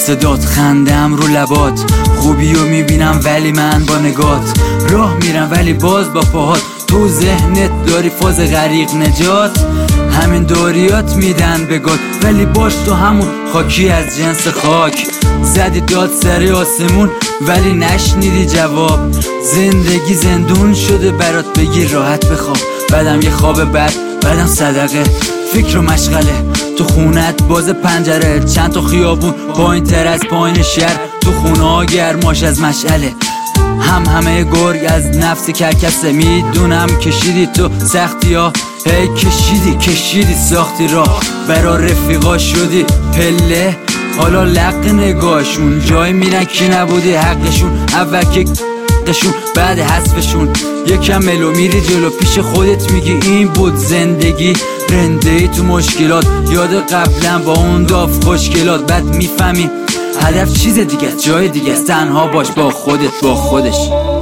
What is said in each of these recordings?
صدات، خندم رو لبات، خوبیو میبینم ولی من با نگات، راه میرم ولی باز با پاهات، تو ذهنت داری فاز غریق نجات، همین داریات میدن بگات، ولی باش تو همون خاکی از جنس خاک، زدی داد سر آسمون ولی نشنیدی جواب، زندگی زندون شده برات، بگی راحت بخواب، بعدم یه خواب بد، بعدم صدقه، فکر و مشغله، تو خونت باز پنجره، چند تا خیابون پایین تر از پایین شهر، تو خونه ها گرماش از مشعله، همه گرگ از نفس کرکسه، میدونم کشیدی تو سختی ها، هی کشیدی ساختی راه، برا رفیقا شدی پله، حالا لق نگاهشون، جای میرن که نبودی حقشون، اول که قشون بعد حذفشون، یکم ملو میری جلو پیش خودت میگی این بود زندگی، رنده ای تو مشکلات، یاد قبلا با اون داف خوشگلات، بعد میفهمی هدف چیز دیگه، جای دیگه است، تنها باش با خودت با خودش،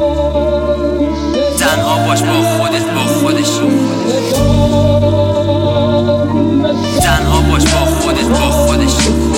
تنها باش با خودت با خودش، تنها باش با خودت با خودش،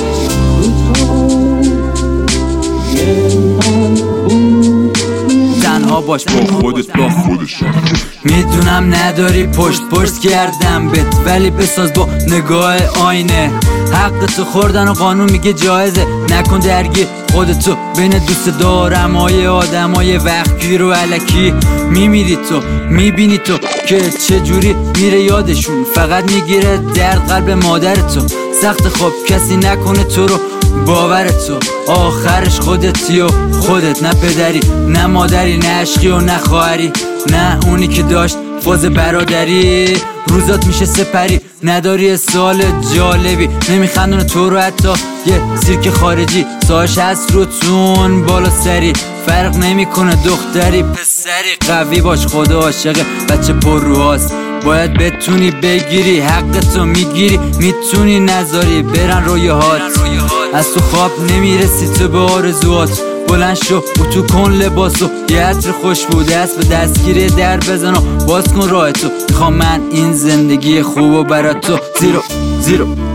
تنها باش با خودت با خودش. میدونم نداری پشت کردم بهت، ولی بساز با نگاه آینه، حق تو خوردن و قانون میگه جایزه، نکن درگیر خودتو بین دوست دارم های آدم های وقتی رو علکی، میمیری تو میبینی تو که چجوری میره یادشون، فقط میگیره درد قلب مادر تو، سخت خواب کسی نکنه تو رو باور تو، آخرش خودتی و خودت، نه پدری نه مادری نه عشقی و نه خواهری، نه اونی که داشت فاز برادری، روزات میشه سپری، نداری سوال جالبی، نمیخندونه تو رو حتی یه سیرک خارجی، ساش هست رو تون بالا سری، فرق نمیکنه دختری پسری، قوی باش خدا عاشقه بچه پر روهاست، باید بتونی بگیری حقتو میگیری، میتونی نذاری برن رویهات، از تو خواب نمیرسی تو به آرزوات، بلند شو اتو کن لباسو، یه عطر خوش بوده است به دستگیری در بزن و باز کن راه تو، میخوام من این زندگی خوبو برات تو، زیرو